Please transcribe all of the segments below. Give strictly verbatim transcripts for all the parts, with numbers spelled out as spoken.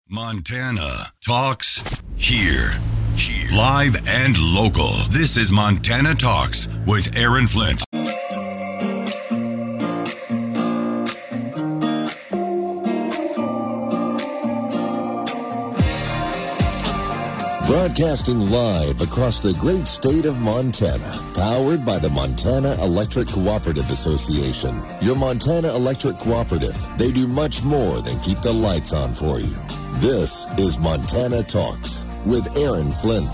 Montana Talks here. Here. Live and local. This is Montana Talks with Aaron Flint. Broadcasting live across the great state of Montana, powered by the Montana Electric Cooperative Association. Your Montana Electric Cooperative. They do much more than keep the lights on for you. This is Montana Talks with Aaron Flint.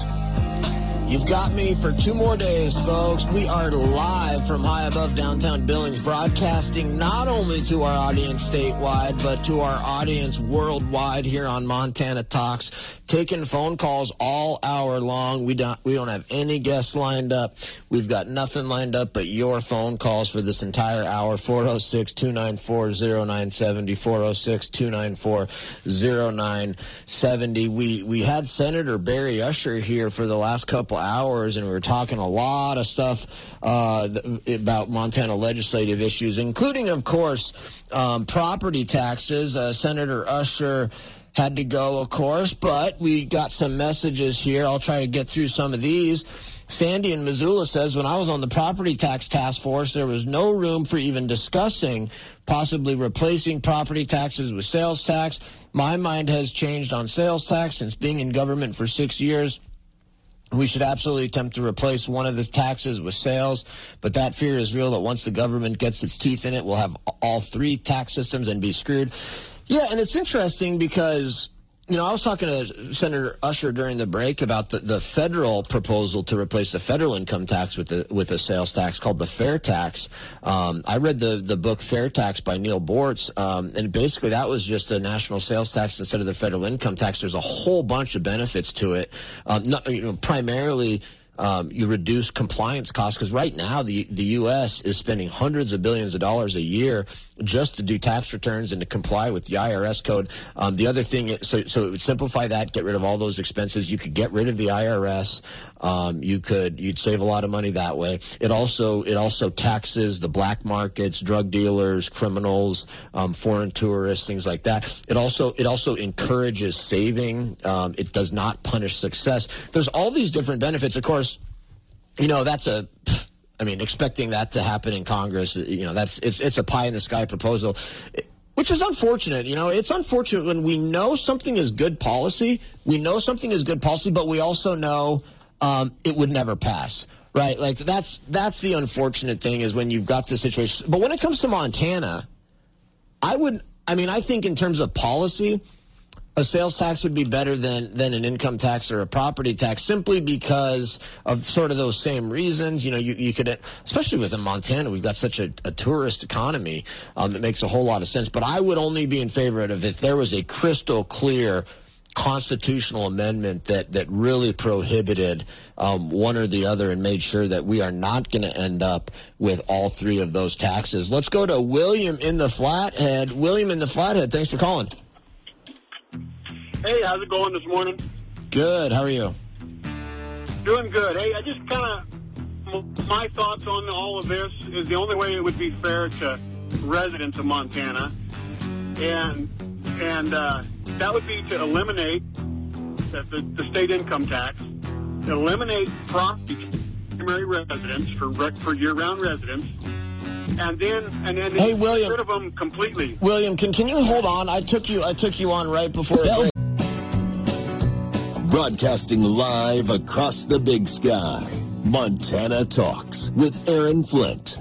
You've got me for two more days, folks. We are live from high above downtown Billings, broadcasting not only to our audience statewide, but to our audience worldwide here on Montana Talks, taking phone calls all hour long. We don't we don't have any guests lined up. We've got nothing lined up but your phone calls for this entire hour. four oh six, two nine four, oh nine seven oh, four oh six, two nine four, oh nine seven oh. We, we had Senator Barry Usher here for the last couple hours, and we were talking a lot of stuff uh, th- about Montana legislative issues, including, of course, um, property taxes. Uh, Senator Usher had to go, of course, but we got some messages here. I'll try to get through some of these. Sandy in Missoula says, when I was on the property tax task force, there was no room for even discussing possibly replacing property taxes with sales tax. My mind has changed on sales tax since being in government for six years. We should absolutely attempt to replace one of the taxes with sales, but that fear is real that once the government gets its teeth in it, we'll have all three tax systems and be screwed. Yeah, and it's interesting because, you know, I was talking to Senator Usher during the break about the, the federal proposal to replace the federal income tax with the with a sales tax called the fair tax. Um, I read the, the book Fair Tax by Neil Bortz, um, and basically that was just a national sales tax instead of the federal income tax. There's a whole bunch of benefits to it, um, not, you know, primarily Um, you reduce compliance costs, because right now the, the U S is spending hundreds of billions of dollars a year just to do tax returns and to comply with the I R S code. Um, the other thing, so, so it would simplify that, get rid of all those expenses. You could get rid of the I R S. Um, you could, you'd save a lot of money that way. It also, it also taxes the black markets, drug dealers, criminals, um, foreign tourists, things like that. It also, it also encourages saving. Um, it does not punish success. There's all these different benefits. Of course, you know, that's a, I mean, expecting that to happen in Congress, you know, that's, it's, it's a pie in the sky proposal, which is unfortunate. You know, it's unfortunate when we know something is good policy. We know something is good policy, but we also know um, it would never pass, right? Like that's, that's the unfortunate thing, is when you've got this situation. But when it comes to Montana, I would, I mean, I think in terms of policy, a sales tax would be better than, than an income tax or a property tax, simply because of sort of those same reasons. You know, you, you could, especially within Montana, we've got such a, a tourist economy. Um, it makes a whole lot of sense. But I would only be in favor of if there was a crystal clear constitutional amendment that, that really prohibited um, one or the other and made sure that we are not going to end up with all three of those taxes. Let's go to William in the Flathead. William in the Flathead, thanks for calling. Hey, how's it going this morning? Good. How are you? Doing good. Hey, I just kind of, my thoughts on all of this is the only way it would be fair to residents of Montana, and and uh, that would be to eliminate the, the, the state income tax, eliminate property primary residence for for year-round residents, and then and then hey, William, get rid of them completely. William, can can you hold on? I took you I took you on right before. It Broadcasting live across the big sky, Montana Talks with Aaron Flint.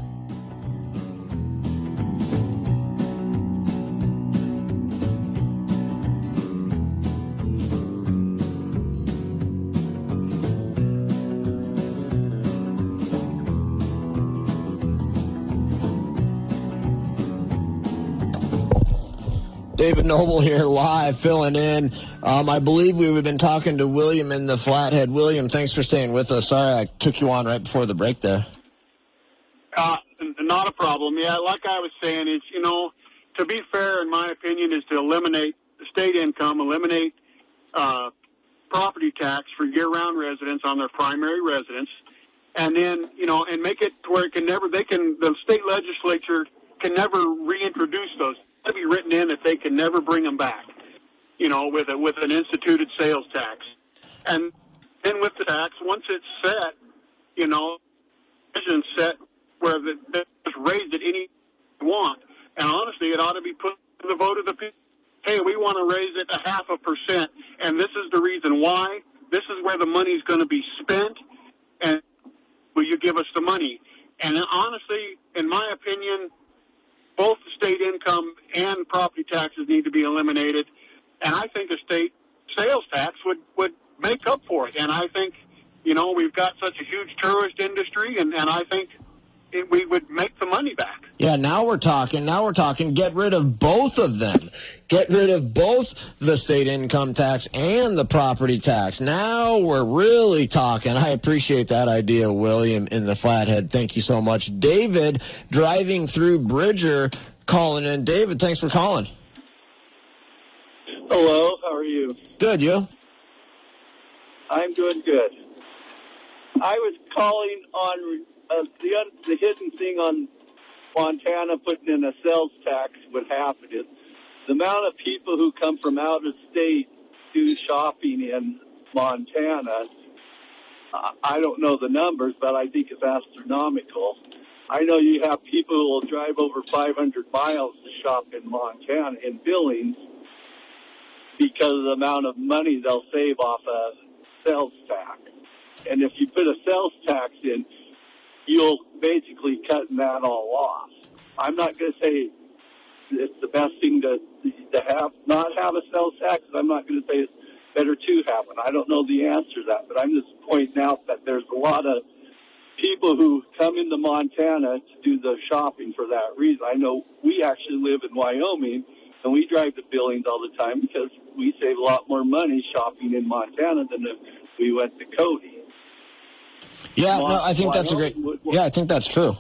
David Noble here live, filling in. Um, I believe we've been talking to William in the Flathead. William, thanks for staying with us. Sorry I took you on right before the break there. Uh, not a problem. Yeah, like I was saying, it's, you know, to be fair, in my opinion, is to eliminate the state income, eliminate uh, property tax for year-round residents on their primary residence, and then, you know, and make it to where it can never, they can, the state legislature can never reintroduce those. Be written in that they can never bring them back. you know, with a, with an instituted sales tax. And then with the tax, once it's set, you know, it's set where the, it's raised at any you want. And honestly, it ought to be put to the vote of the people. Hey, we want to raise it a half a percent, and this is the reason why. This is where the money's going to be spent, and will you give us the money? And honestly, in my opinion, both the state income and property taxes need to be eliminated, and I think a state sales tax would, would make up for it. And I think, you know, we've got such a huge tourist industry, and, and I think it, we would make the money back. Yeah, now we're talking. Now we're talking. Get rid of both of them. Get rid of both the state income tax and the property tax. Now we're really talking. I appreciate that idea, William, in the Flathead. Thank you so much. David, driving through Bridger, calling in. David, thanks for calling. Hello, how are you? Good, you? I'm doing good. I was calling on uh, the, un- the hidden thing on Montana putting in a sales tax. What happened is the amount of people who come from out of state do shopping in Montana. Uh, I don't know the numbers, but I think it's astronomical. I know you have people who will drive over five hundred miles to shop in Montana, in Billings, because of the amount of money they'll save off a sales tax. And if you put a sales tax in, you'll basically cut that all off. I'm not going to say it's the best thing to to have, not have a sales tax. I'm not going to say it's better to have one. I don't know the answer to that, but I'm just pointing out that there's a lot of people who come into Montana to do the shopping for that reason. I know we actually live in Wyoming, and we drive to Billings all the time because we save a lot more money shopping in Montana than if we went to Cody. Yeah, no, I think that's a great. Yeah, I think that's true.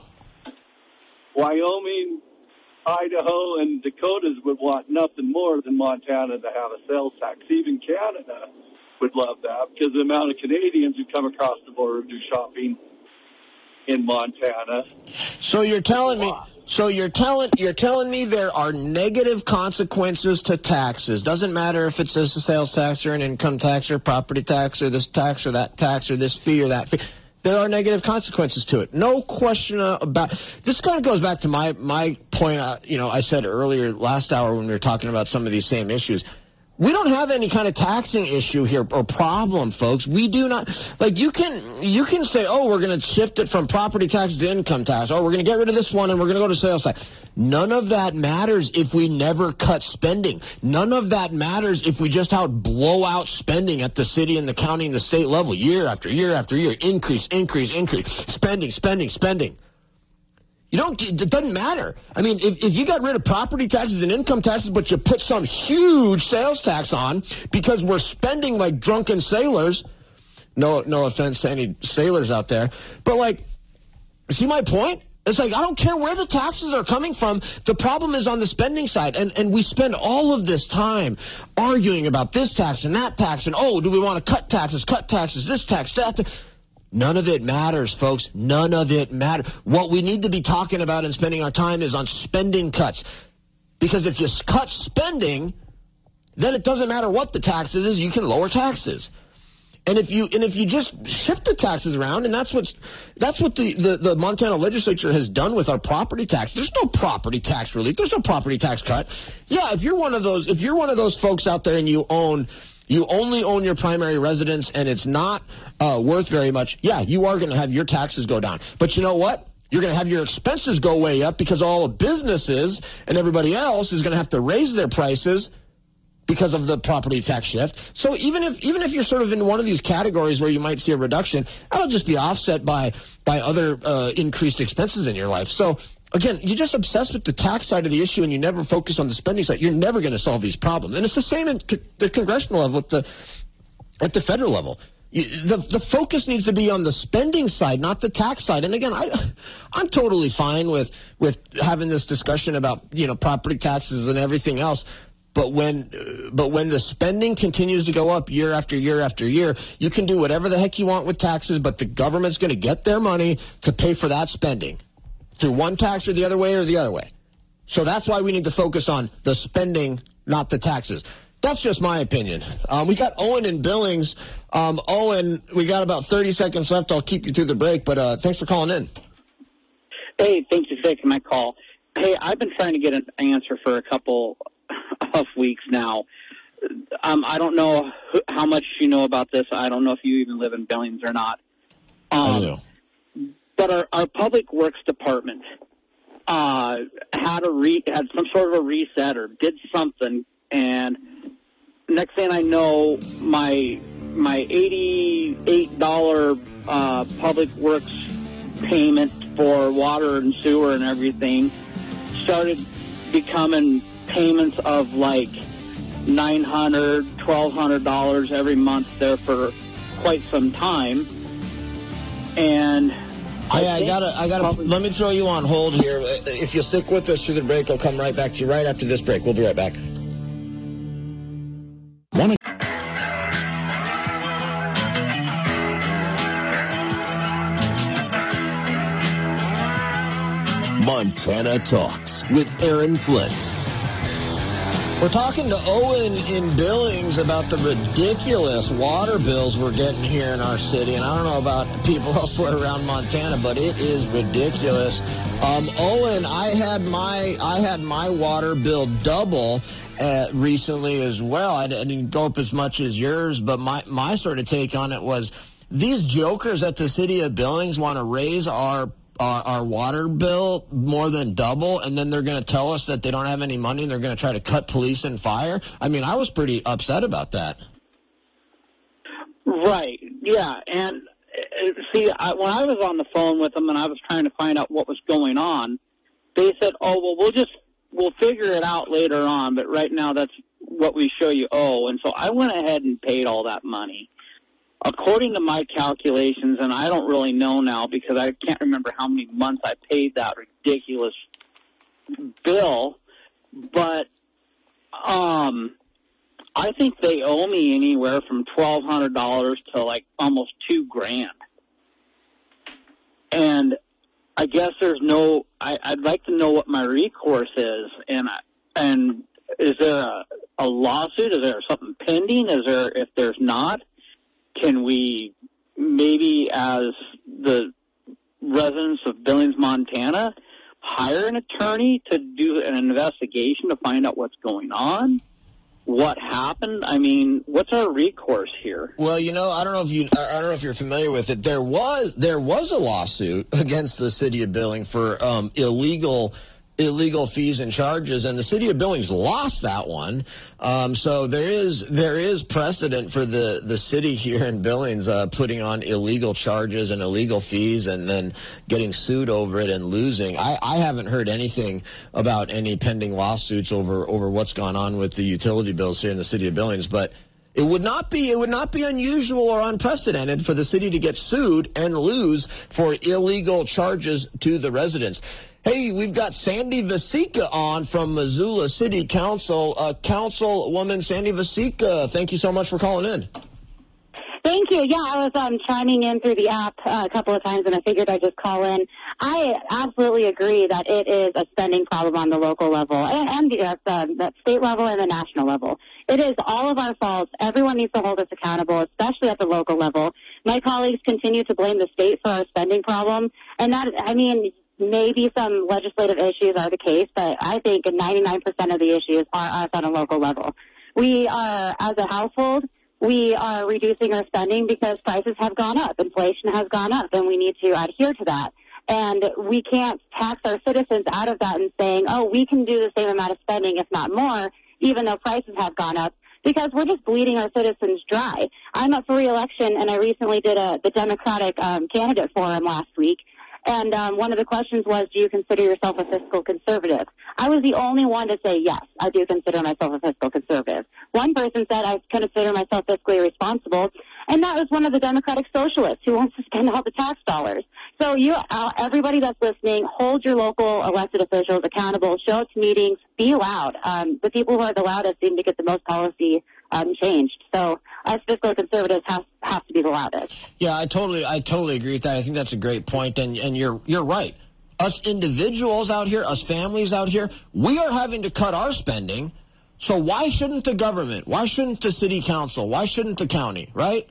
Wyoming, Idaho, and Dakotas would want nothing more than Montana to have a sales tax. Even Canada would love that because the amount of Canadians who come across the border to do shopping in Montana. So you're telling me. So you're telling you're telling me there are negative consequences to taxes. Doesn't matter if it's a sales tax or an income tax or property tax or this tax or that tax or this fee or that fee. There are negative consequences to it. No question about it. This kind of goes back to my, my point, uh, you know, I said earlier last hour when we were talking about some of these same issues. We don't have any kind of taxing issue here or problem, folks. We do not. Like, you can you can say, oh, we're going to shift it from property tax to income tax. Oh, we're going to get rid of this one and we're going to go to sales tax. None of that matters if we never cut spending. None of that matters if we just out blow out spending at the city and the county and the state level year after year after year. Increase, increase, increase. Spending, spending, spending. You don't, it doesn't matter. I mean, if, if you got rid of property taxes and income taxes, but you put some huge sales tax on because we're spending like drunken sailors, no, no offense to any sailors out there, but like, see my point? It's like, I don't care where the taxes are coming from. The problem is on the spending side. And, and we spend all of this time arguing about this tax and that tax. And, oh, do we want to cut taxes, cut taxes, this tax, that tax. None of it matters, folks. None of it matters. What we need to be talking about and spending our time is on spending cuts. Because if you cut spending, then it doesn't matter what the taxes is, you can lower taxes. And if you and if you just shift the taxes around, and that's what's that's what the, the, the Montana legislature has done with our property tax. There's no property tax relief. There's no property tax cut. Yeah, if you're one of those if you're one of those folks out there and you own You only own your primary residence and it's not uh, worth very much, yeah, you are going to have your taxes go down. But you know what? You're going to have your expenses go way up because all the businesses and everybody else is going to have to raise their prices because of the property tax shift. So even if even if you're sort of in one of these categories where you might see a reduction, that'll just be offset by, by other uh, increased expenses in your life. So again, you're just obsessed with the tax side of the issue and you never focus on the spending side. You're never going to solve these problems. And it's the same at the congressional level, at the, at the federal level. You, the, the focus needs to be on the spending side, not the tax side. And again, I, I'm totally fine with, with having this discussion about, you know, property taxes and everything else. But when, but when the spending continues to go up year after year after year, you can do whatever the heck you want with taxes, but the government's going to get their money to pay for that spending. Through one tax or the other way or the other way. So that's why we need to focus on the spending, not the taxes. That's just my opinion. Um, we got Owen in Billings. Um, Owen, we got about thirty seconds left. I'll keep you through the break, but uh, thanks for calling in. Hey, thank you for taking my call. Hey, I've been trying to get an answer for a couple of weeks now. Um, I don't know who, how much you know about this. I don't know if you even live in Billings or not. Um, I do. But our, our Public Works Department uh, had a re, had some sort of a reset or did something, and next thing I know, my my eighty-eight dollars uh, Public Works payment for water and sewer and everything started becoming payments of like nine hundred dollars, twelve hundred dollars every month there for quite some time. And I, Hey, I gotta, I gotta. probably- Let me throw you on hold here. If you stick with us through the break, I'll come right back to you right after this break. We'll be right back. Montana Talks with Aaron Flint. We're talking to Owen in Billings about the ridiculous water bills we're getting here in our city. And I don't know about people elsewhere around Montana, but it is ridiculous. Um, Owen, I had my I had my water bill double uh, recently as well. I didn't go up as much as yours, but my, my sort of take on it was these jokers at the city of Billings want to raise our Our, our water bill more than double, and then they're going to tell us that they don't have any money and they're going to try to cut police and fire. I mean, I was pretty upset about that. Right, yeah. And uh, see, I, when I was on the phone with them and I was trying to find out what was going on, they said, oh, well, we'll just, we'll figure it out later on, but right now that's what we show you owe. And so I went ahead and paid all that money. According to my calculations, and I don't really know now because I can't remember how many months I paid that ridiculous bill, but um, I think they owe me anywhere from twelve hundred dollars to like almost two grand. And I guess there's no, I, I'd like to know what my recourse is, and and is there a, a lawsuit? Is there something pending? Is there, if there's not, can we maybe, as the residents of Billings, Montana, hire an attorney to do an investigation to find out what's going on? What happened? I mean, what's our recourse here? Well, you know, I don't know if you, I don't know if you're familiar with it. There was, there was a lawsuit against the city of Billings for um, illegal. illegal fees and charges, and the city of Billings lost that one. Um, so there is there is precedent for the, the city here in Billings uh, putting on illegal charges and illegal fees and then getting sued over it and losing. I, I haven't heard anything about any pending lawsuits over, over what's gone on with the utility bills here in the city of Billings, but It would not be it would not be unusual or unprecedented for the city to get sued and lose for illegal charges to the residents. Hey, we've got Sandy Vasika on from Missoula City Council. Uh, Councilwoman Sandy Vasika, thank you so much for calling in. Thank you. Yeah, I was um, chiming in through the app uh, a couple of times, and I figured I'd just call in. I absolutely agree that it is a spending problem on the local level and, and the, uh, the state level and the national level. It is all of our faults. Everyone needs to hold us accountable, especially at the local level. My colleagues continue to blame the state for our spending problem, and that, I mean, maybe some legislative issues are the case, but I think ninety-nine percent of the issues are us on a local level. We are, as a household, we are reducing our spending because prices have gone up. Inflation has gone up, and we need to adhere to that. And we can't tax our citizens out of that and saying, oh, we can do the same amount of spending, if not more, even though prices have gone up, because we're just bleeding our citizens dry. I'm up for re-election, and I recently did a, the Democratic um, candidate forum last week. And um, one of the questions was, do you consider yourself a fiscal conservative? I was the only one to say, yes, I do consider myself a fiscal conservative. One person said, I consider myself fiscally responsible. And that was one of the Democratic socialists who wants to spend all the tax dollars. So you, uh, everybody that's listening, hold your local elected officials accountable, show up to meetings, be loud. Um, the people who are the loudest seem to get the most policy um, changed. So us fiscal conservatives have, have to be the loudest. Yeah, I totally, I totally agree with that. I think that's a great point, and and you're you're right. Us individuals out here, us families out here, we are having to cut our spending So why shouldn't the government, why shouldn't the city council, why shouldn't the county, right?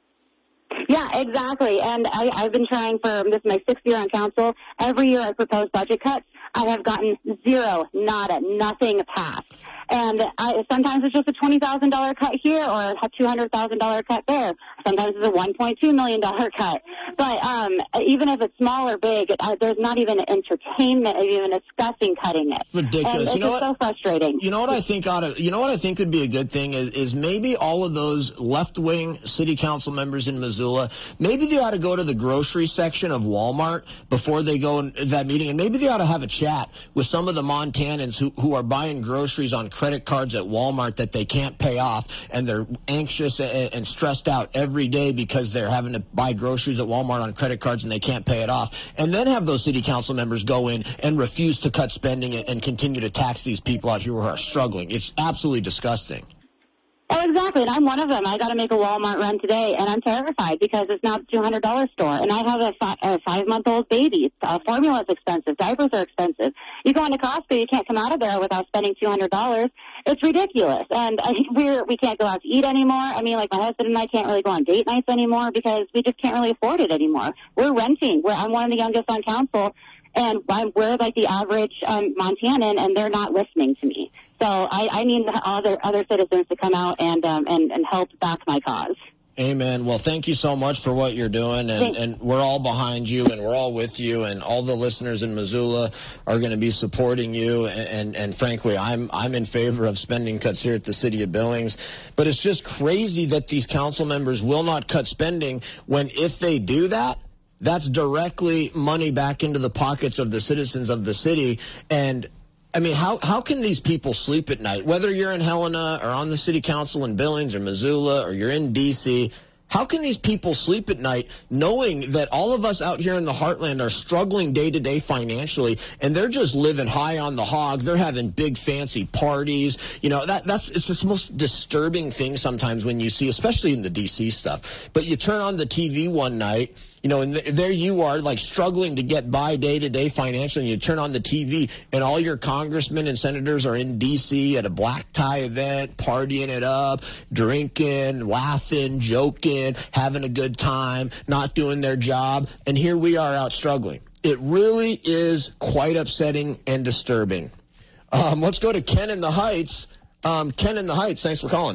Yeah, exactly. And I, I've been trying for, this is my sixth year on council. Every year I propose budget cuts. I have gotten zero, nada, nothing passed. And I, sometimes it's just a twenty thousand dollars cut here or a two hundred thousand dollars cut there. Sometimes it's a one point two million dollars cut. But um, even if it's small or big, it, uh, there's not even entertainment of even discussing cutting it. Ridiculous. And it's you know just what? so frustrating. You know what I think ought to, you know what I think would be a good thing is, is maybe all of those left-wing city council members in Missoula, maybe they ought to go to the grocery section of Walmart before they go in that meeting, and maybe they ought to have a chat with some of the Montanans who, who are buying groceries on credit cards at Walmart that they can't pay off, and they're anxious and, and stressed out every day because they're having to buy groceries at Walmart on credit cards and they can't pay it off. And then have those city council members go in and refuse to cut spending and, and continue to tax these people out here who are struggling. It's absolutely disgusting. Oh, exactly. And I'm one of them. I got to make a Walmart run today, and I'm terrified because it's now a two hundred dollars store. And I have a, fi- a five-month-old baby. Uh, formula's expensive. Diapers are expensive. You go into Costco, you can't come out of there without spending two hundred dollars. It's ridiculous. And I, we're, we can't go out to eat anymore. I mean, like, my husband and I can't really go on date nights anymore because we just can't really afford it anymore. We're renting. We're, I'm one of the youngest on council, and I'm, we're like the average um, Montanan, and they're not listening to me. So I, I need other other citizens to come out and um, and, and help back my cause. Amen. Well, thank you so much for what you're doing, and, and we're all behind you, and we're all with you, and all the listeners in Missoula are going to be supporting you, and, and, and frankly, I'm I'm in favor of spending cuts here at the City of Billings, but it's just crazy that these council members will not cut spending when if they do that, that's directly money back into the pockets of the citizens of the city. And I mean, how how can these people sleep at night? Whether you're in Helena or on the city council in Billings or Missoula or you're in D C, how can these people sleep at night knowing that all of us out here in the heartland are struggling day to day financially, and they're just living high on the hog? They're having big fancy parties. You know, that that's it's the most disturbing thing sometimes when you see, especially in the D C stuff. But you turn on the T V one night, you know, and th- there you are, like, struggling to get by day-to-day financially, and you turn on the T V, and all your congressmen and senators are in D C at a black tie event, partying it up, drinking, laughing, joking, having a good time, not doing their job, and here we are out struggling. It really is quite upsetting and disturbing. Um, let's go to Ken in the Heights. Um, Ken in the Heights, thanks for calling.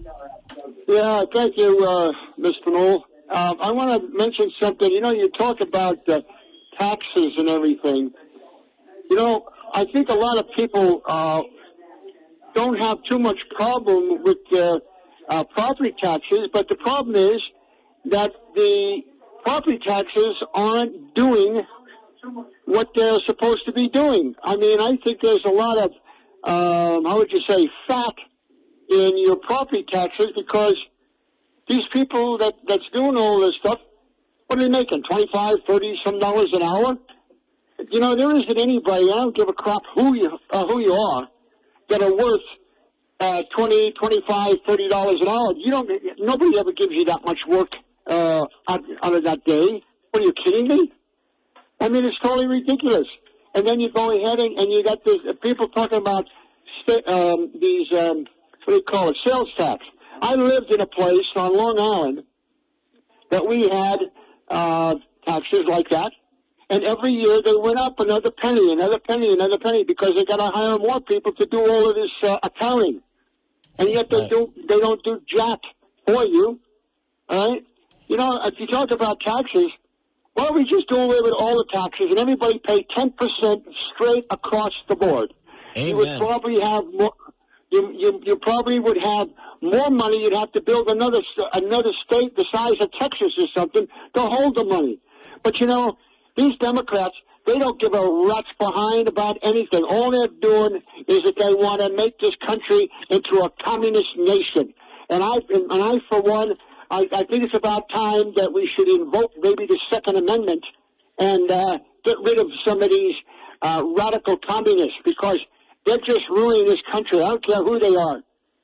Yeah, thank you, uh, Mister Knoll. Uh, I want to mention something. You know, you talk about uh, taxes and everything. You know, I think a lot of people uh, don't have too much problem with uh, uh, property taxes, but the problem is that the property taxes aren't doing what they're supposed to be doing. I mean, I think there's a lot of, um, how would you say, fat in your property taxes because these people that, that's doing all this stuff, what are they making, twenty-five, thirty some dollars an hour? You know, there isn't anybody, I don't give a crap who you, uh, who you are, that are worth uh, twenty, twenty-five, thirty dollars an hour. You don't, nobody ever gives you that much work uh, out, out of that day. What, are you kidding me? I mean, it's totally ridiculous. And then you go ahead and, and you got this, uh, people talking about st- um, these, um, what do you call it, sales tax. I lived in a place on Long Island that we had uh, taxes like that, and every year they went up another penny, another penny, another penny, because they got to hire more people to do all of this uh, accounting, and yet they do they don't do jack for you. All right, you know, if you talk about taxes, why don't we just do away with all the taxes and everybody pay ten percent straight across the board? Amen. You would probably have more. You, you you probably would have more money. You'd have to build another another state the size of Texas or something to hold the money. But, you know, these Democrats, they don't give a rat's behind about anything. All they're doing is that they want to make this country into a communist nation. And I, and I for one, I, I think it's about time that we should invoke maybe the Second Amendment and uh, get rid of some of these uh, radical communists, because they're just ruining this country. I don't care who they are.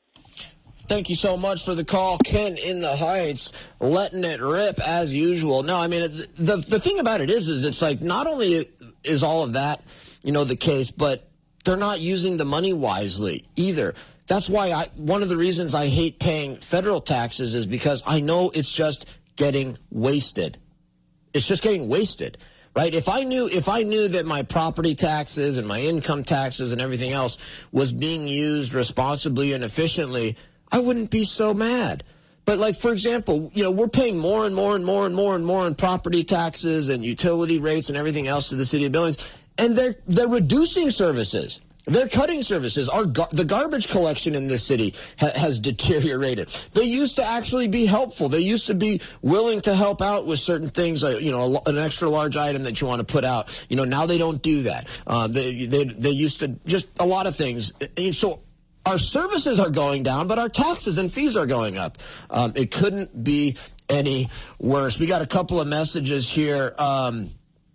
Thank you so much for the call, Ken in the Heights, letting it rip as usual. No, I mean, the the thing about it is, is it's like not only is all of that, you know, the case, but they're not using the money wisely either. That's why I, one of the reasons I hate paying federal taxes is because I know it's just getting wasted. It's just getting wasted, right? If I knew, if I knew that my property taxes and my income taxes and everything else was being used responsibly and efficiently, I wouldn't be so mad. But like, for example, you know, we're paying more and more and more and more and more in property taxes and utility rates and everything else to the city of Billings, and they're they're reducing services. They're cutting services. Our gar- the garbage collection in this city ha- has deteriorated. They used to actually be helpful. They used to be willing to help out with certain things, uh, you know, a, an extra large item that you want to put out. You know, now they don't do that. Uh, they, they they used to just a lot of things. And so our services are going down, but our taxes and fees are going up. Um, it couldn't be any worse. We got a couple of messages here. Um,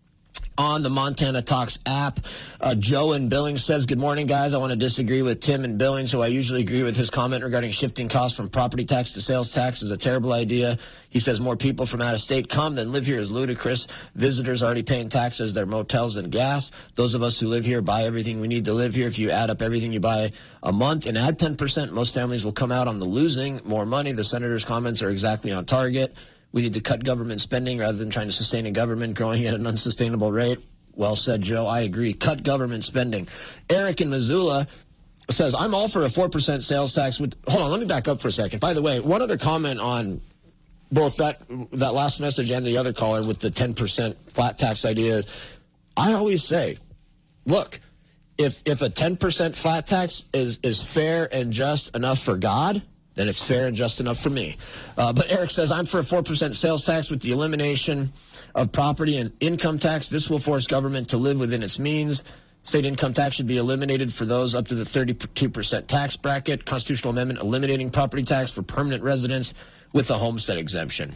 On the Montana Talks app, uh, Joe in Billings says, good morning, guys. I want to disagree with Tim in Billings, who I usually agree with his comment regarding shifting costs from property tax to sales tax is a terrible idea. He says more people from out of state come than live here is ludicrous. Visitors already paying taxes, their motels and gas. Those of us who live here buy everything we need to live here. If you add up everything you buy a month and add ten percent, most families will come out on the losing more money. The senator's comments are exactly on target. We need to cut government spending rather than trying to sustain a government growing at an unsustainable rate. Well said, Joe. I agree. Cut government spending. Eric in Missoula says, I'm all for a four percent sales tax. With, hold on, let me back up for a second. By the way, one other comment on both that that last message and the other caller with the ten percent flat tax idea. I always say, look, if if a ten percent flat tax is, is fair and just enough for God, then it's fair and just enough for me. Uh, but Eric says, I'm for a four percent sales tax with the elimination of property and income tax. This will force government to live within its means. State income tax should be eliminated for those up to the thirty-two percent tax bracket. Constitutional amendment eliminating property tax for permanent residents with a homestead exemption.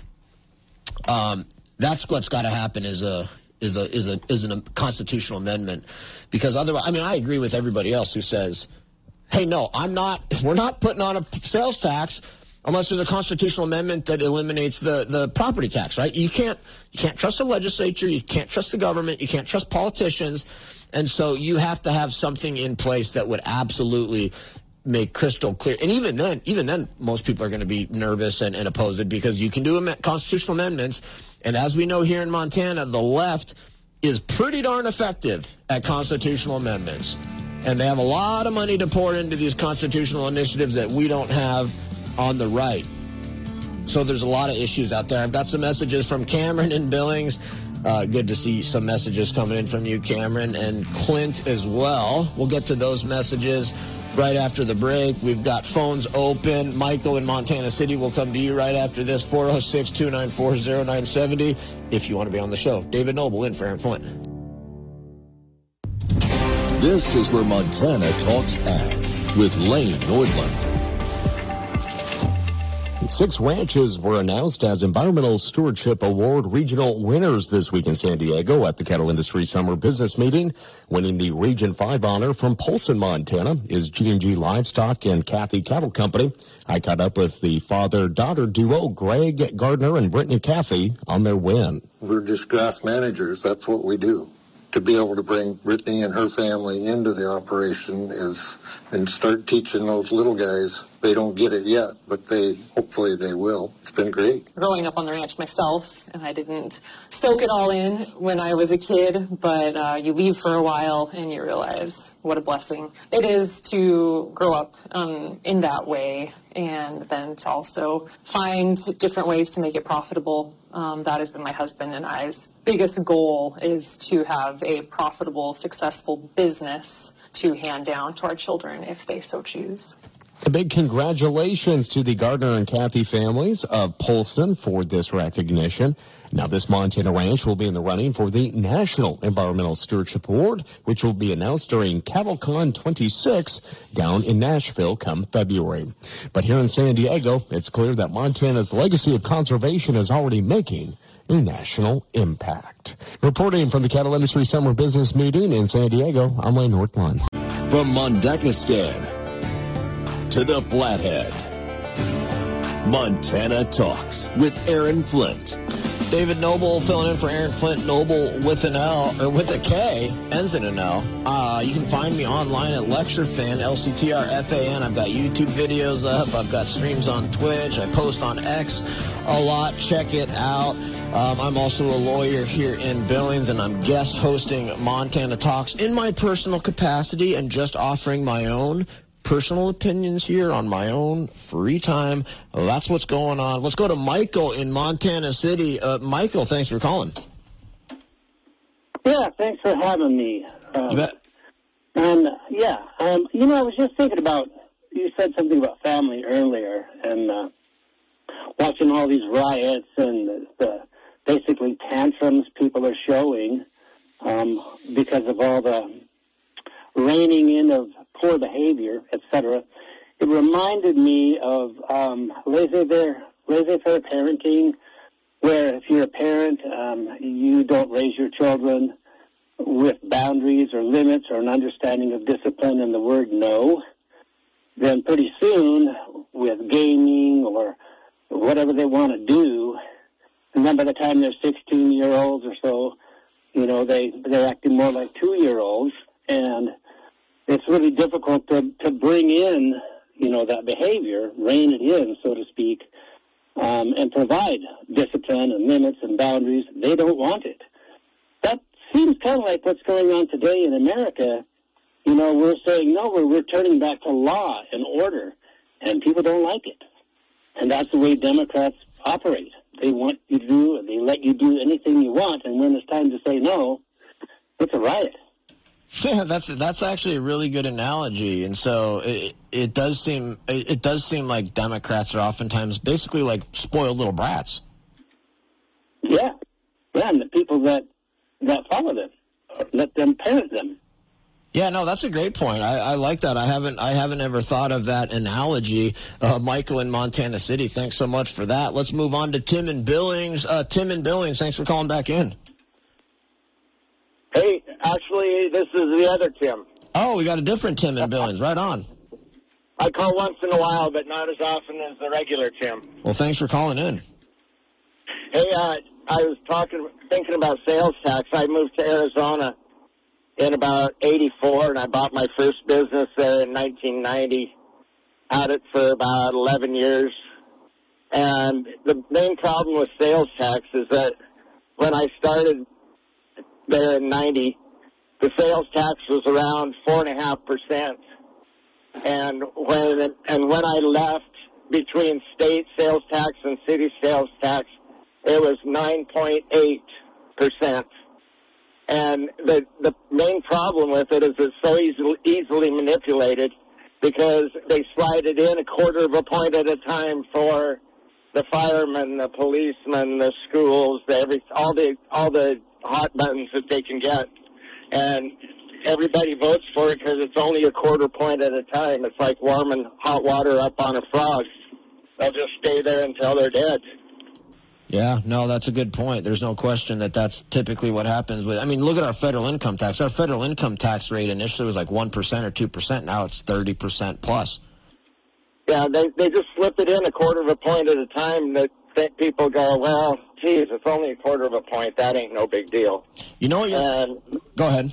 Um, that's what's got to happen is a is a is a is a constitutional amendment, because otherwise, I mean, I agree with everybody else who says, hey, no, I'm not, we're not putting on a sales tax unless there's a constitutional amendment that eliminates the, the property tax, right? You can't, you can't trust the legislature, you can't trust the government, you can't trust politicians, and so you have to have something in place that would absolutely make crystal clear. And even then, even then, most people are going to be nervous and, and oppose it, because you can do am- constitutional amendments, and as we know here in Montana, the left is pretty darn effective at constitutional amendments. And they have a lot of money to pour into these constitutional initiatives that we don't have on the right. So there's a lot of issues out there. I've got some messages from Cameron in Billings. Uh, good to see some messages coming in from you, Cameron, and Clint as well. We'll get to those messages right after the break. We've got phones open. Michael in Montana City will come to you right after this, four oh six, two nine four, oh nine seven oh, if you want to be on the show. David Noble in for Aaron Flint. This is where Montana Talks Ag with Lane Nordlund. Six ranches were announced as Environmental Stewardship Award regional winners this week in San Diego at the Cattle Industry Summer Business Meeting. Winning the Region five honor from Polson, Montana is G and G Livestock and Cathy Cattle Company. I caught up with the father-daughter duo, Greg Gardner and Brittany Cathy, on their win. We're just grass managers. That's what we do. To be able to bring Brittany and her family into the operation is, and start teaching those little guys. They don't get it yet, but they hopefully they will. It's been great. Growing up on the ranch myself, and I didn't soak it all in when I was a kid, but uh, you leave for a while and you realize what a blessing it is to grow up um, in that way, and then to also find different ways to make it profitable. Um, that has been my husband and I's biggest goal, is to have a profitable, successful business to hand down to our children if they so choose. A big congratulations to the Gardner and Cathy families of Polson for this recognition. Now, this Montana ranch will be in the running for the National Environmental Stewardship Award, which will be announced during CattleCon twenty-six down in Nashville come February. But here in San Diego, it's clear that Montana's legacy of conservation is already making a national impact. Reporting from the Cattle Industry Summer Business Meeting in San Diego, I'm Lane Northland. From Mondakistan to the Flathead, Montana Talks with Aaron Flint. David Noble filling in for Aaron Flint. Noble with an L, or with a K, ends in an L. Uh, you can find me online at LectureFan, L C T R F A N. I've got YouTube videos up. I've got streams on Twitch. I post on X a lot. Check it out. Um, I'm also a lawyer here in Billings, and I'm guest hosting Montana Talks in my personal capacity and just offering my own personal opinions here on my own free time. Well, that's what's going on. Let's go to Michael in Montana City. Uh, Michael, thanks for calling. Yeah, thanks for having me. Um, you bet. And, yeah, um, you know, I was just thinking about, you said something about family earlier, and uh, watching all these riots and the, the basically tantrums people are showing um, because of all the reining in of poor behavior, et cetera. It reminded me of um, laissez-faire, laissez-faire parenting, where if you're a parent, um, you don't raise your children with boundaries or limits or an understanding of discipline and the word no, then pretty soon with gaming or whatever they want to do, and then by the time they're sixteen-year-olds or so, you know, they, they're acting more like two-year-olds, and it's really difficult to, to bring in, you know, that behavior, rein it in, so to speak, um, and provide discipline and limits and boundaries. They don't want it. That seems kind of like what's going on today in America. You know, we're saying, no, we're returning back to law and order, and people don't like it. And that's the way Democrats operate. They want you to do, they let you do anything you want, and when it's time to say no, it's a riot. Yeah, that's that's actually a really good analogy, and so it, it does seem it does seem like Democrats are oftentimes basically like spoiled little brats. Yeah, yeah, and the people that that follow them, let them parent them. Yeah, no, that's a great point. I, I like that. I haven't I haven't ever thought of that analogy. Uh, Michael in Montana City, thanks so much for that. Let's move on to Tim in Billings. Uh, Tim in Billings, thanks for calling back in. Hey, actually, this is the other Tim. Oh, we got a different Tim in Billings. Right on. I call once in a while, but not as often as the regular Tim. Well, thanks for calling in. Hey, uh, I was talking, thinking about sales tax. I moved to Arizona in about eighty-four, and I bought my first business there in nineteen ninety. Had it for about eleven years. And the main problem with sales tax is that when I started there in ninety, the sales tax was around four and a half percent. And when and when I left, between state sales tax and city sales tax, it was nine point eight percent. And the the main problem with it is it's so easily easily manipulated because they slide it in a quarter of a point at a time for the firemen, the policemen, the schools, the every all the all the hot buttons that they can get, and everybody votes for it because it's only a quarter point at a time. It's like warming hot water up on a frog. They'll just stay there until they're dead. Yeah, no, that's a good point. There's no question that that's typically what happens with, I mean, look at our federal income tax. Our federal income tax rate initially was like one percent or two percent. Now it's thirty percent plus. Yeah, they they just slip it in a quarter of a point at a time that, that people go, well, geez, it's only a quarter of a point. That ain't no big deal. You know what you're... And, Go ahead.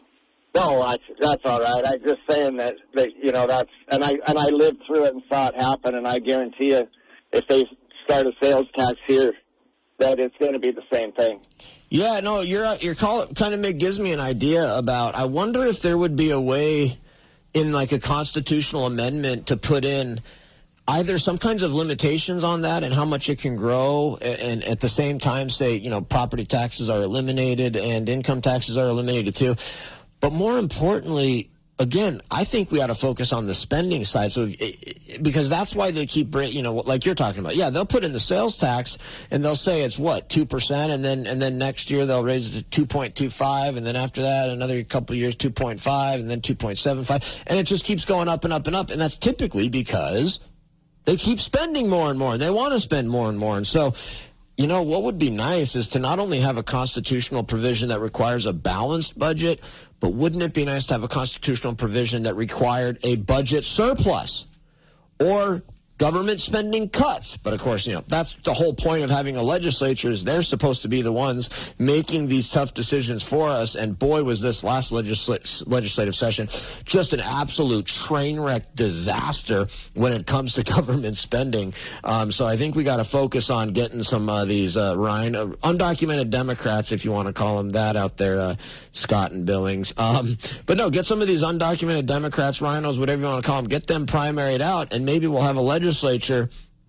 No, that's, that's all right. I'm just saying that, that, you know, that's, and I, and I lived through it and saw it happen, and I guarantee you, if they start a sales tax here, that it's going to be the same thing. Yeah, no, your your call kind of gives me an idea about, I wonder if there would be a way in like a constitutional amendment to put in either some kinds of limitations on that and how much it can grow, and at the same time say, you know, property taxes are eliminated and income taxes are eliminated too. But more importantly, again, I think we ought to focus on the spending side. So, because that's why they keep, you know, like you're talking about. Yeah, they'll put in the sales tax and they'll say it's what, two percent, and then and then next year they'll raise it to two point two five, and then after that another couple of years two point five, and then two point seven five, and it just keeps going up and up and up. And that's typically because they keep spending more and more, and they want to spend more and more. And so, you know, what would be nice is to not only have a constitutional provision that requires a balanced budget, but wouldn't it be nice to have a constitutional provision that required a budget surplus? Or government spending cuts. But, of course, you know, that's the whole point of having a legislature is they're supposed to be the ones making these tough decisions for us. And, boy, was this last legisl- legislative session just an absolute train wreck disaster when it comes to government spending. Um, so I think we got to focus on getting some of uh, these, uh, Ryan, uh, undocumented Democrats, if you want to call them that, out there, uh, Scott and Billings. Um, but, no, get some of these undocumented Democrats, rhinos, whatever you want to call them, get them primaried out, and maybe we'll have a legislature legislature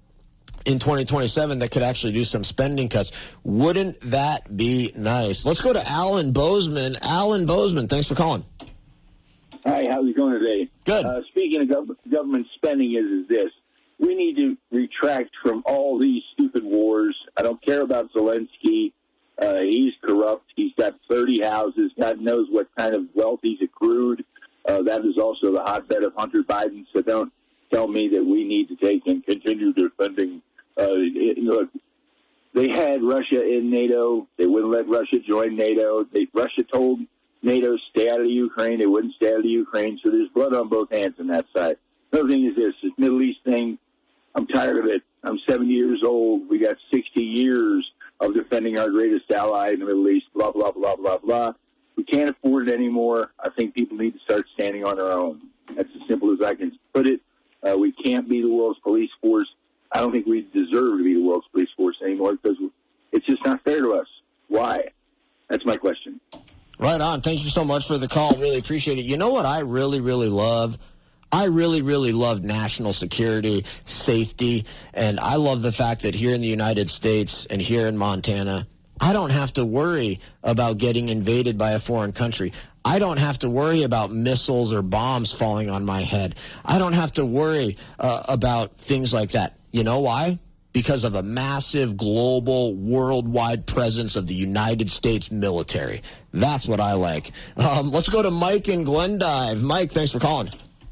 in twenty twenty-seven that could actually do some spending cuts. Wouldn't that be nice? Let's go to Alan Bozeman. Alan Bozeman, thanks for calling. Hi, how's it going today? Good. Uh, speaking of gov- government spending is, is this. We need to retract from all these stupid wars. I don't care about Zelensky. Uh, he's corrupt. He's got thirty houses. God knows what kind of wealth he's accrued. Uh, that is also the hotbed of Hunter Biden, so don't tell me that we need to take and continue defending. Uh, it, look, they had Russia in NATO. They wouldn't let Russia join NATO. They, Russia told NATO stay out of the Ukraine. They wouldn't stay out of the Ukraine. So there's blood on both hands on that side. Another thing is this, this Middle East thing. I'm tired of it. I'm seventy years old. We got sixty years of defending our greatest ally in the Middle East, blah, blah, blah, blah, blah. We can't afford it anymore. I think people need to start standing on their own. That's as simple as I can put it. Uh, we can't be the world's police force. I don't think we deserve to be the world's police force anymore because it's just not fair to us. Why? That's my question. Right on. Thank you so much for the call. Really appreciate it. You know what I really, really love? I really, really love national security, safety, and I love the fact that here in the United States and here in Montana, I don't have to worry about getting invaded by a foreign country. I don't have to worry about missiles or bombs falling on my head. I don't have to worry uh, about things like that. You know why? Because of a massive global worldwide presence of the United States military. That's what I like. Um, let's go to Mike in Glendive. Mike, thanks for calling.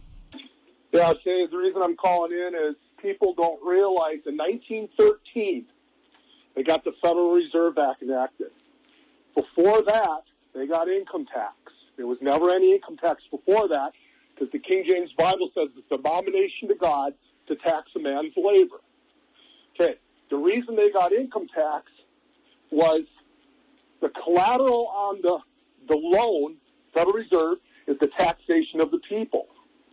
Yeah, Shay, the reason I'm calling in is people don't realize in nineteen thirteen, they got the Federal Reserve Act enacted. Before that, they got income tax. There was never any income tax before that because the King James Bible says it's an abomination to God to tax a man's labor. Okay, the reason they got income tax was the collateral on the, the loan, Federal Reserve, is the taxation of the people.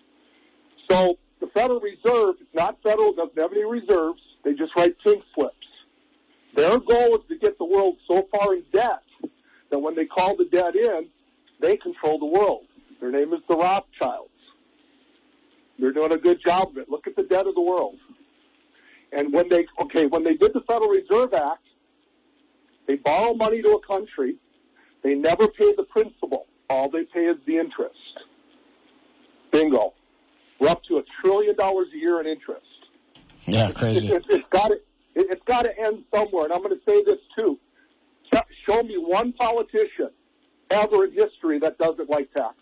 So the Federal Reserve is not federal, doesn't have any reserves. They just write pink slips. Their goal is to get the world so far in debt that when they call the debt in, they control the world. Their name is the Rothschilds. They're doing a good job of it. Look at the debt of the world. And when they, okay, when they did the Federal Reserve Act, they borrow money to a country. They never pay the principal. All they pay is the interest. Bingo. We're up to a trillion dollars a year in interest. Yeah, crazy. It, it, it's got to it, it's got to end somewhere. And I'm going to say this too. Show me one politician ever in history that doesn't like taxes.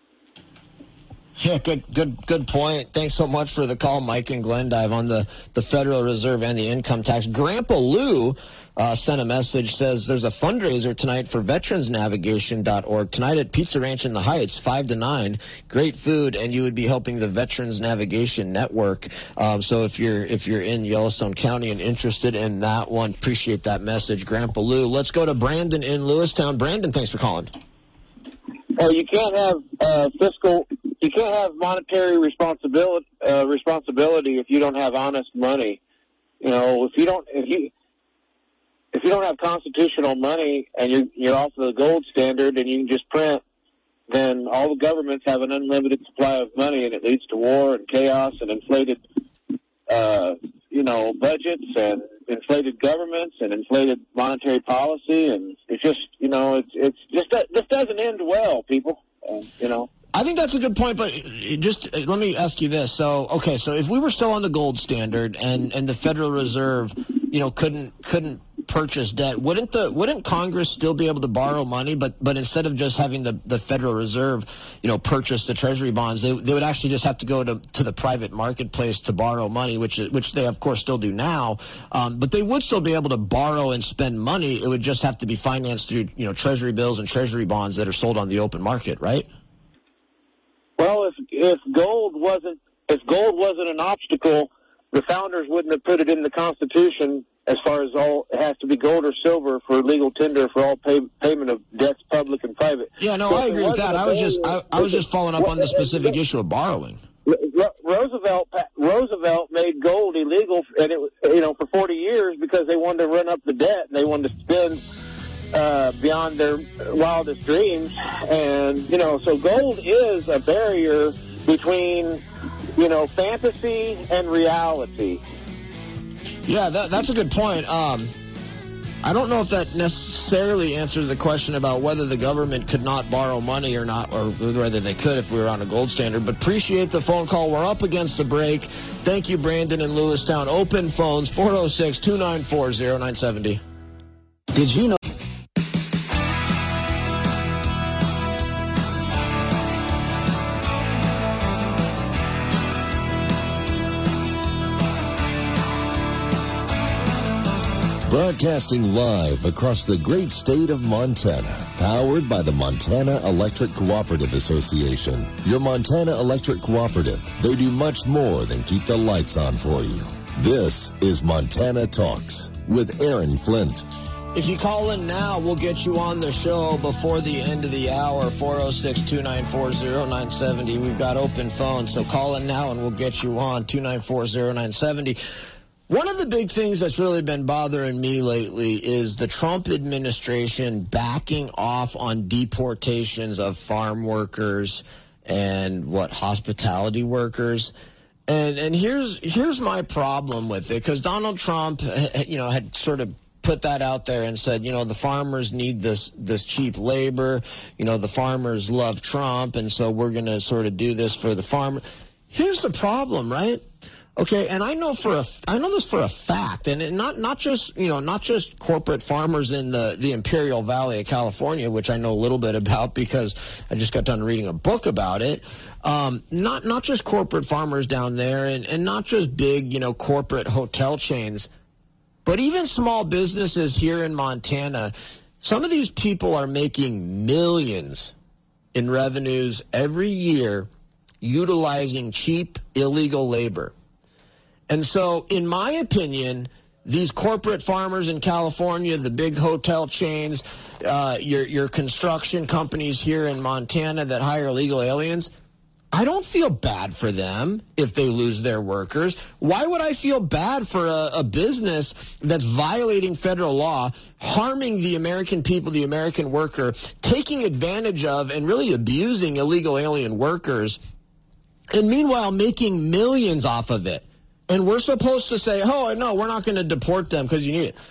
Yeah, good, good, good point. Thanks so much for the call, Mike and Glendive, on the, the Federal Reserve and the income tax. Grandpa Lou uh, sent a message, says there's a fundraiser tonight for veterans navigation dot org. Tonight at Pizza Ranch in the Heights, five to nine. Great food, and you would be helping the Veterans Navigation Network. Um, so if you're if you're in Yellowstone County and interested in that one, appreciate that message, Grandpa Lou. Let's go to Brandon in Lewistown. Brandon, thanks for calling. Uh, you can't have uh, fiscal. You can't have monetary responsibility uh, responsibility if you don't have honest money. You know, if you don't, if you if you don't have constitutional money and you're you're off the gold standard and you can just print, then all the governments have an unlimited supply of money, and it leads to war and chaos and inflated, uh, you know, budgets and inflated governments and inflated monetary policy, and it's just, you know, it's it's just this doesn't end well, people. Uh, you know. I think that's a good point, but just let me ask you this. So, okay, so if we were still on the gold standard and, and the Federal Reserve, you know, couldn't couldn't purchase debt, wouldn't the wouldn't Congress still be able to borrow money? But but instead of just having the, the Federal Reserve, you know, purchase the Treasury bonds, they they would actually just have to go to, to the private marketplace to borrow money, which which they of course still do now. Um, but they would still be able to borrow and spend money. It would just have to be financed through, you know, Treasury bills and Treasury bonds that are sold on the open market, right? Well, if if gold wasn't if gold wasn't an obstacle the founders wouldn't have put it in the Constitution as far as all it has to be gold or silver for legal tender for all pay, payment of debts, public and private. Yeah, no, So I if agree it with that. wasn't I a was just I, barrier- I was just following up on the specific issue of borrowing. Ro- Roosevelt Roosevelt made gold illegal, and it was, you know, for forty years because they wanted to run up the debt and they wanted to spend uh, beyond their wildest dreams. And you know, so gold is a barrier between, you know, fantasy and reality. Yeah, that, that's a good point. Um, I don't know if that necessarily answers the question about whether the government could not borrow money or not, or whether they could if we were on a gold standard. But appreciate the phone call. We're up against the break. Thank you, Brandon in Lewistown. Open phones, four oh six, two nine four, oh nine seven oh. Did you know? Broadcasting live across the great state of Montana, powered by the Montana Electric Cooperative Association. Your Montana Electric Cooperative. They do much more than keep the lights on for you. This is Montana Talks with Aaron Flint. If you call in now, we'll get you on the show before the end of the hour, four oh six, two nine four, oh nine seven oh. We've got open phones, so call in now and we'll get you on, two nine four, oh nine seven oh. One of the big things that's really been bothering me lately is the Trump administration backing off on deportations of farm workers and what hospitality workers. And and here's here's my problem with it, because Donald Trump, you know, had sort of put that out there and said, you know, the farmers need this this cheap labor. You know, the farmers love Trump, and so we're going to sort of do this for the farmer. Here's the problem, right? Okay, and I know for a, I know this for a fact, and not not just you know not just corporate farmers in the, the Imperial Valley of California, which I know a little bit about because I just got done reading a book about it. Um, not not just corporate farmers down there, and, and not just big you know corporate hotel chains, but even small businesses here in Montana. Some of these people are making millions in revenues every year utilizing cheap illegal labor. And so, in my opinion, these corporate farmers in California, the big hotel chains, uh, your your construction companies here in Montana that hire illegal aliens, I don't feel bad for them if they lose their workers. Why would I feel bad for a, a business that's violating federal law, harming the American people, the American worker, taking advantage of and really abusing illegal alien workers, and meanwhile making millions off of it? And we're supposed to say, oh, no, we're not going to deport them because you need it.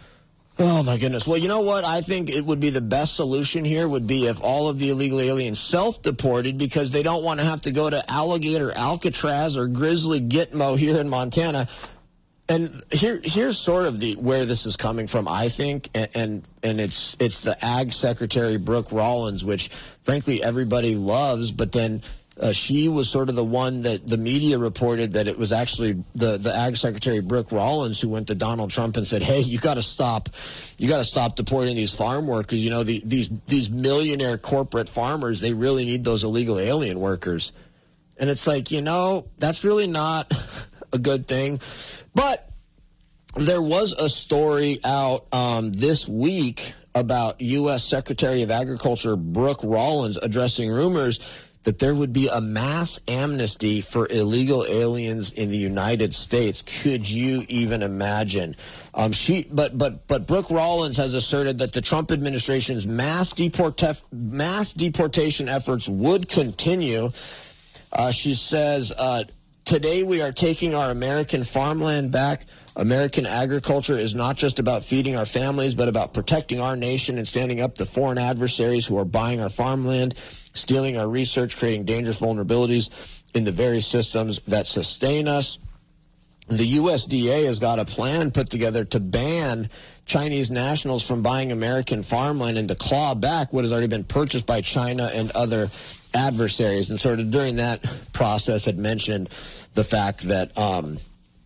Oh, my goodness. Well, you know what? I think it would be the best solution here would be if all of the illegal aliens self-deported because they don't want to have to go to Alligator Alcatraz or Grizzly Gitmo here in Montana. And here, here's sort of the where this is coming from, I think, and and, and it's it's the Ag Secretary Brooke Rollins, which, frankly, everybody loves, but then Uh, she was sort of the one that the media reported that it was actually the, the Ag Secretary Brooke Rollins who went to Donald Trump and said, hey, you got to stop, you got to stop deporting these farm workers. You know, the, these these millionaire corporate farmers, they really need those illegal alien workers. And it's like, you know, that's really not a good thing. But there was a story out um, this week about U S Secretary of Agriculture Brooke Rollins addressing rumors that there would be a mass amnesty for illegal aliens in the United States. Could you even imagine? Um, she, but but but Brooke Rollins has asserted that the Trump administration's mass deporta- mass deportation efforts would continue. Uh, she says, uh, today we are taking our American farmland back. American agriculture is not just about feeding our families, but about protecting our nation and standing up to foreign adversaries who are buying our farmland, stealing our research, creating dangerous vulnerabilities in the very systems that sustain us. The U S D A has got a plan put together to ban Chinese nationals from buying American farmland and to claw back what has already been purchased by China and other adversaries. And sort of during that process had mentioned the fact that um,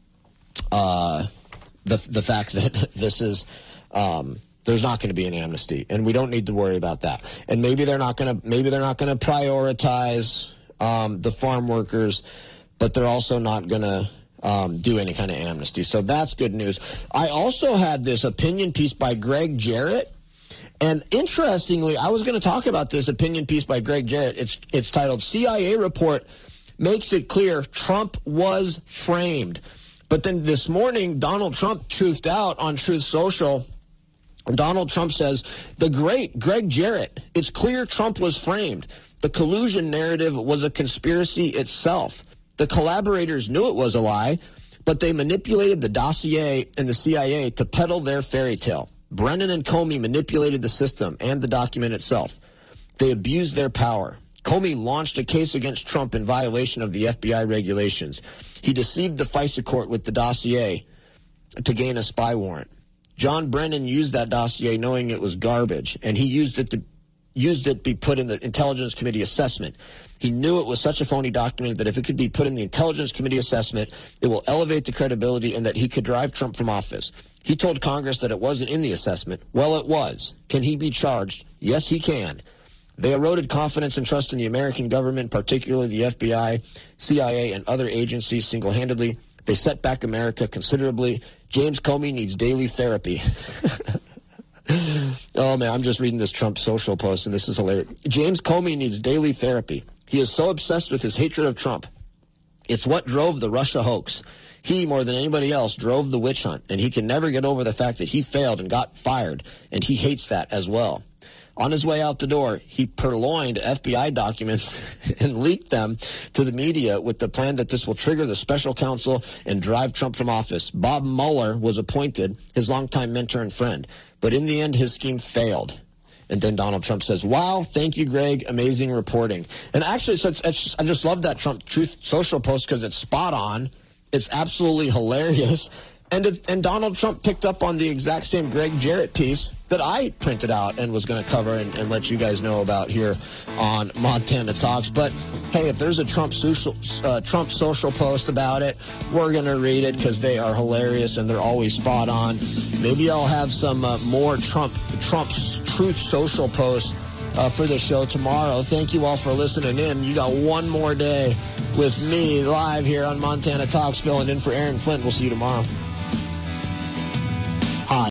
uh, the the fact that this is um, there's not going to be an amnesty, and we don't need to worry about that. And maybe they're not going to maybe they're not going to prioritize um, the farm workers, but they're also not going to um, do any kind of amnesty. So that's good news. I also had this opinion piece by Greg Jarrett. And interestingly, I was going to talk about this opinion piece by Greg Jarrett. It's it's titled C I A Report Makes It Clear Trump Was Framed. But then this morning, Donald Trump truthed out on Truth Social. Donald Trump says, the great Greg Jarrett, it's clear Trump was framed. The collusion narrative was a conspiracy itself. The collaborators knew it was a lie, but they manipulated the dossier and the C I A to peddle their fairy tale. Brennan and Comey manipulated the system and the document itself. They abused their power. Comey launched a case against Trump in violation of the F B I regulations. He deceived the FISA court with the dossier to gain a spy warrant. John Brennan used that dossier knowing it was garbage, and he used it to used it to be put in the Intelligence Committee assessment. He knew it was such a phony document that if it could be put in the Intelligence Committee assessment, it will elevate the credibility and that he could drive Trump from office. He told Congress that it wasn't in the assessment. Well, it was. Can he be charged? Yes, he can. They eroded confidence and trust in the American government, particularly the F B I, C I A, and other agencies single-handedly. They set back America considerably. James Comey needs daily therapy. Oh, man, I'm just reading this Trump social post, and this is hilarious. James Comey needs daily therapy. He is so obsessed with his hatred of Trump. It's what drove the Russia hoax. He, more than anybody else, drove the witch hunt, and he can never get over the fact that he failed and got fired, and he hates that as well. On his way out the door, he purloined F B I documents and leaked them to the media with the plan that this will trigger the special counsel and drive Trump from office. Bob Mueller was appointed, his longtime mentor and friend. But in the end, his scheme failed. And then Donald Trump says, wow, thank you, Greg. Amazing reporting. And actually, so it's, it's just, I just love that Trump Truth Social post because it's spot on. It's absolutely hilarious. And it, and Donald Trump picked up on the exact same Greg Jarrett piece that I printed out and was going to cover and, and let you guys know about here on Montana Talks. But, hey, if there's a Trump social, uh, Trump social post about it, we're going to read it because they are hilarious and they're always spot on. Maybe I'll have some uh, more Trump Trump's Truth Social posts uh, for the show tomorrow. Thank you all for listening in. You got one more day with me live here on Montana Talks, filling in for Aaron Flint. We'll see you tomorrow.